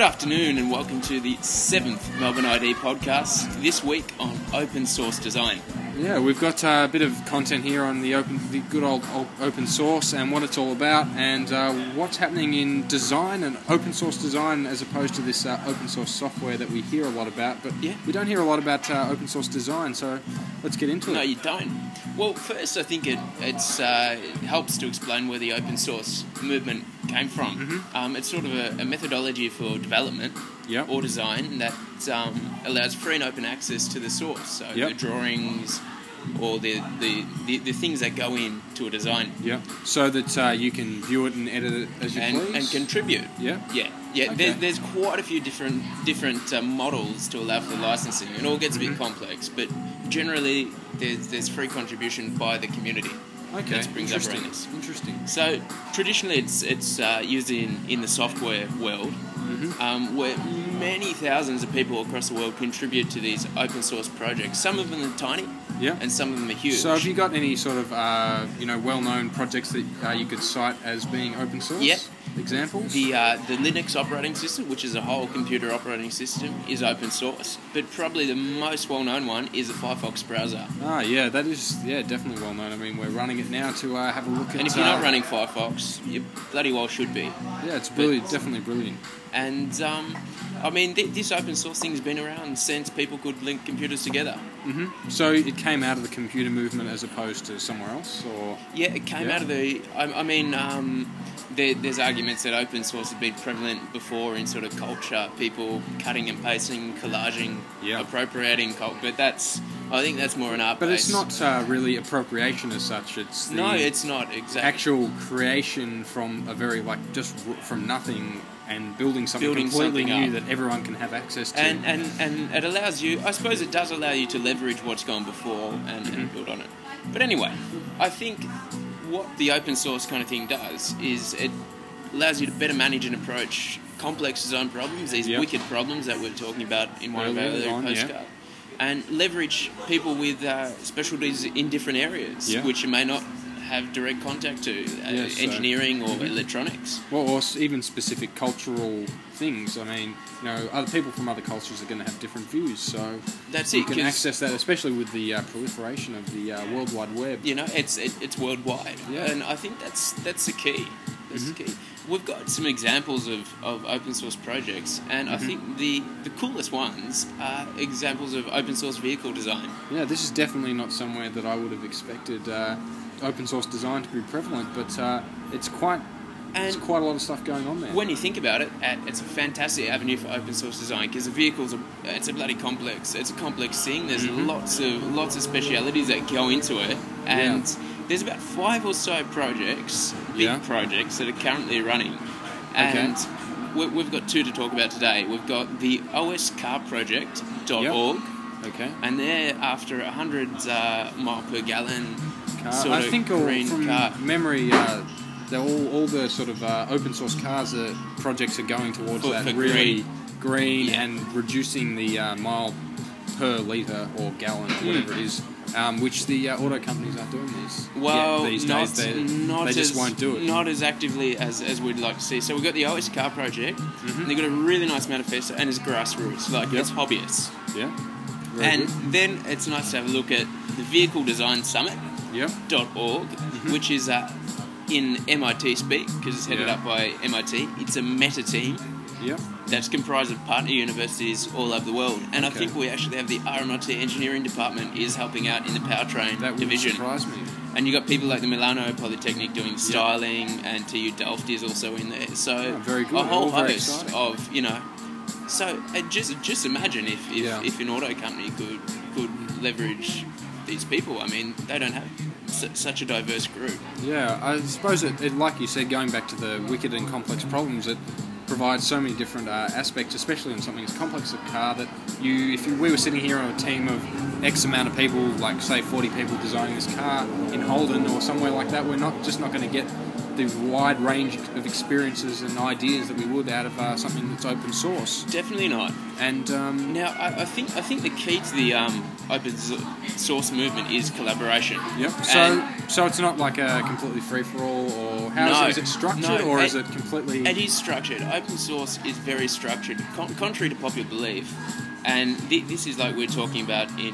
Good afternoon and welcome to the 7th Melbourne ID podcast, this week on open source design. Yeah, we've got a bit of content here on the good old open source and what it's all about, and what's happening in design and open source design as opposed to this open source software that we hear a lot about. But we don't hear a lot about open source design, so let's get into it. No, you don't. Well, first I think it helps to explain where the open source movement came from. Mm-hmm. It's sort of a methodology for development or design that allows free and open access to the source. So the drawings or the things that go into a design. Yeah. So that you can view it and edit it as you please. And contribute. Yeah. Okay. There's quite a few different models to allow for the licensing. It all gets a bit complex, but generally there's free contribution by the community. Okay. That brings up around this. Interesting. So traditionally it's used in the software world, where many thousands of people across the world contribute to these open source projects. Some of them are tiny, and some of them are huge. So have you got any sort of well-known projects that you could cite as being open source? Yep. Examples? The Linux operating system, which is a whole computer operating system, is open source. But probably the most well-known one is the Firefox browser. Ah, yeah, that is definitely well-known. I mean, we're running it now to have a look at... And if you're not running Firefox, you bloody well should be. Yeah, it's brilliant, definitely brilliant. And, this open source thing has been around since people could link computers together. Mm-hmm. So it came out of the computer movement as opposed to somewhere else? Or Yeah, it came out of the... There's arguments that open source has been prevalent before in sort of culture, people cutting and pasting, collaging, appropriating but I think that's more an art base. But it's not really appropriation as such. It's it's not exactly actual creation from a very just from nothing and building something completely new that everyone can have access to. And it allows you, I suppose it does allow you to leverage what's gone before and build on it. But anyway, I think what the open source kind of thing does is it allows you to better manage and approach complex design problems, these wicked problems that we're talking about in one of our earlier postcards, and leverage people with specialties in different areas, which you may not have direct contact to, engineering or electronics. Well, or even specific cultural things. I mean, other people from other cultures are going to have different views, so that's you can access that, especially with the proliferation of the World Wide Web. It's worldwide, and I think that's the key. That's the key. We've got some examples of open source projects, and I think the coolest ones are examples of open source vehicle design. Yeah, this is definitely not somewhere that I would have expected open source design to be prevalent, but it's quite a lot of stuff going on there. When you think about it, it's a fantastic avenue for open source design because the vehicles it's a bloody complex. It's a complex thing. There's lots of specialities that go into it, and there's about 5 or so projects, big projects that are currently running, and we've got 2 to talk about today. We've got the oscarproject.org, and they're after 100 mile per gallon sort of green car. Memory. All the sort of open source cars projects are going towards that really green and reducing the mile per litre or gallon or whatever it is, which the auto companies aren't doing this. Well, these days they just won't do it. Not as actively as we'd like to see. So we've got the OSCAR project, and they've got a really nice manifesto, and it's grassroots, it's hobbyists. Yeah. Then it's nice to have a look at the Vehicle Design Summit. .org, which is in MIT speak, because it's headed up by MIT. It's a meta team that's comprised of partner universities all over the world. And I think we actually have the RMIT engineering department is helping out in the powertrain division. That would surprise me. And you've got people like the Milano Polytechnic doing styling, and TU Delft is also in there. So very good. A whole host of, So just imagine if an auto company could leverage these people. I mean, they don't have such a diverse group. Yeah, I suppose it, like you said, going back to the wicked and complex problems, it provides so many different aspects, especially on something as complex as a car, that if we were sitting here on a team of X amount of people, like say 40 people designing this car in Holden or somewhere like that, we're not going to get the wide range of experiences and ideas that we would out of something that's open source. Definitely not. And Now, I think the key to the open source movement is collaboration. Yep. So it's not like a completely free for all, or how is it structured, or is it completely? It is structured. Open source is very structured, contrary to popular belief. And this is like we're talking about in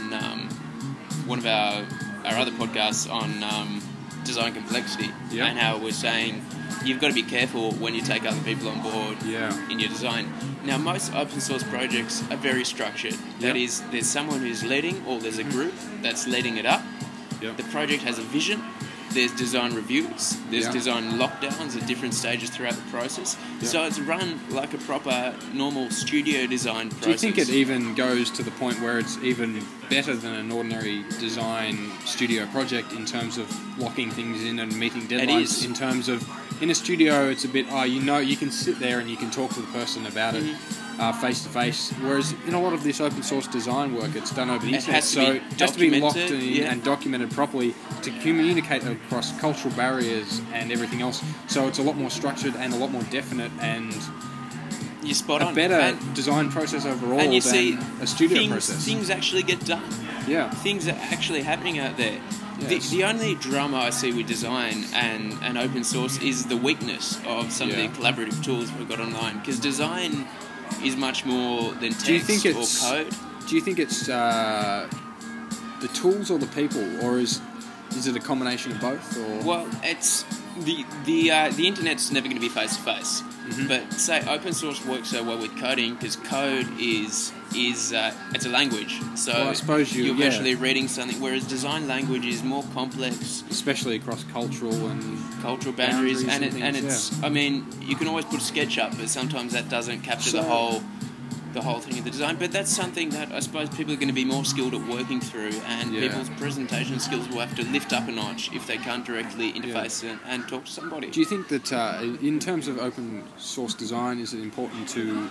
one of our other podcasts on design complexity, Yep. and how we're saying you've got to be careful when you take other people on board in your design. Now, most open source projects are very structured. That Yep. is, there's someone who's leading, or there's a group that's leading it up. Yep. The project has a vision. There's design reviews. There's Yep. design lockdowns at different stages throughout the process. Yep. So it's run like a proper, normal studio design process. Do you think it even goes to the point where it's even better than an ordinary design studio project in terms of locking things in and meeting deadlines? is. In terms of, in a studio, it's a bit, you can sit there and you can talk to the person about it face to face. Whereas in a lot of this open source design work, it's done over the internet, has to be so it has to be locked documented, and documented properly to communicate across cultural barriers and everything else. So it's a lot more structured and a lot more definite and You're spot a on. better And- design process overall and you than see a studio things, process. Things actually get done. Yeah. Things are actually happening out there. Yes. The only drama I see with design and open source is the weakness of some of the collaborative tools we've got online. Because design is much more than text Do you think or it's code. Do you think it's the tools or the people, or is it a combination of both? Or Well, it's the internet's never going to be face to face. But say open source works so well with coding because code is it's a language. So Well, I suppose you're virtually reading something, whereas design language is more complex, especially across cultural cultural boundaries, Boundaries and and things, it's. I mean, you can always put SketchUp, but sometimes that doesn't capture So- the whole thing of the design. But that's something that I suppose people are going to be more skilled at working through, and people's presentation skills will have to lift up a notch if they can't directly interface and talk to somebody. Do you think that in terms of open source design, is it important to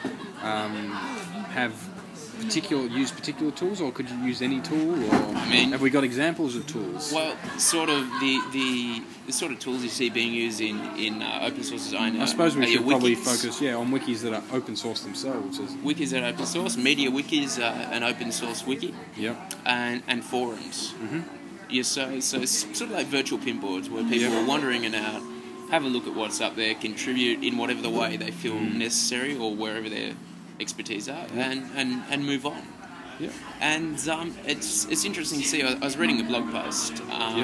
have use particular tools, or could you use any tool? Or have we got examples of tools? Well, sort of the sort of tools you see being used in open source design. I suppose we are your should probably wikis. focus on wikis that are open source themselves. Wikis that are open source. MediaWiki is an open source wiki. Yep. And forums. Yeah, so it's sort of like virtual pinboards where people are wandering in and out, have a look at what's up there, contribute in whatever the way they feel necessary or wherever their expertise are, and move on. Yeah. And it's interesting to see. I was reading a blog post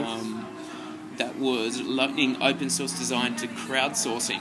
that was linking open source design to crowdsourcing.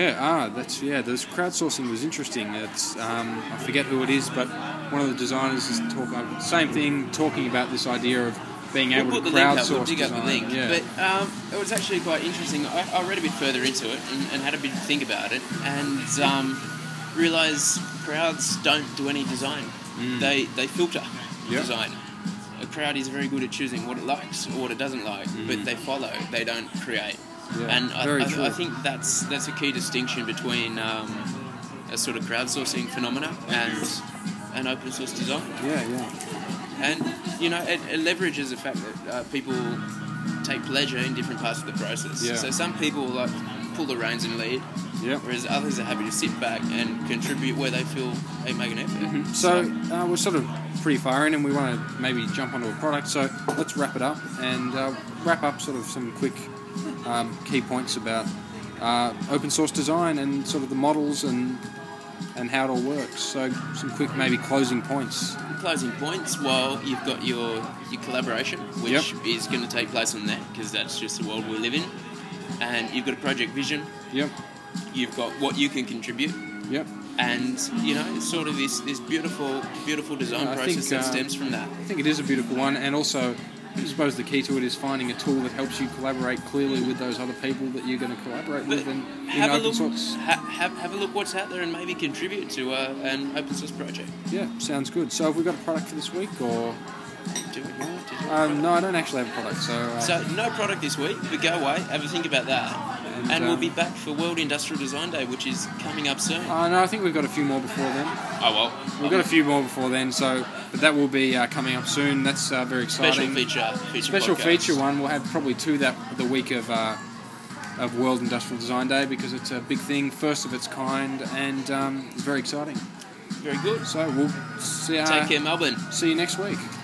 This crowdsourcing was interesting. It's I forget who it is, but one of the designers is talking about this idea of being able to crowdsource We'll dig up the design. link. Yeah. But it was actually quite interesting. I read a bit further into it and had a bit to think about it, and realised crowds don't do any design. They filter design. A crowd is very good at choosing what it likes or what it doesn't like, but they follow. They don't create. Yeah, And very true. I think that's a key distinction between a sort of crowdsourcing phenomena and open source design. Yeah. And, it leverages the fact that people take pleasure in different parts of the process. Yeah. So some people like pull the reins and lead, whereas others are happy to sit back and contribute where they feel they make an effort. So we're sort of pretty far in, and we want to maybe jump onto a product. So let's wrap it up and wrap up sort of some quick key points about open source design and sort of the models and how it all works. So some quick maybe closing points. Closing points, well, you've got your collaboration, which is going to take place on that, because that's just the world we live in. And you've got a project vision. Yep. You've got what you can contribute. Yep. And, it's sort of this beautiful design process that stems from that. I think it is a beautiful one, and also I suppose the key to it is finding a tool that helps you collaborate clearly with those other people that you're going to collaborate with in open source. Have a look what's out there and maybe contribute to an open source project. Yeah, sounds good. So have we got a product for this week, or? Do it. No, I don't actually have a product. So no product this week, but go away, have a think about that. And we'll be back for World Industrial Design Day, which is coming up soon. No, I think we've got a few more before then. Oh, well. We've got a few more before then, but that will be coming up soon. That's very exciting. Special Special podcast. feature one. We'll have probably two the week of of World Industrial Design Day, because it's a big thing, first of its kind, and it's very exciting. Very good. So we'll see, Take care, Melbourne. see you next week.